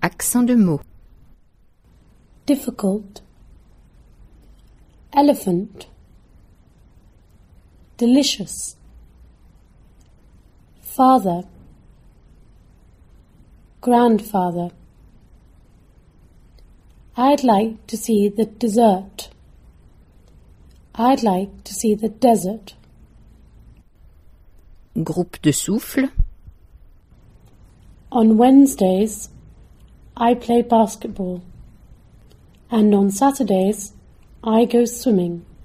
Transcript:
Accent de mots. difficult, elephant, delicious, father, grandfather. I'd like to see the dessert. I'd like to see the desert. Groupe de souffle. On Wednesdays, I play basketball, and on Saturdays, I go swimming.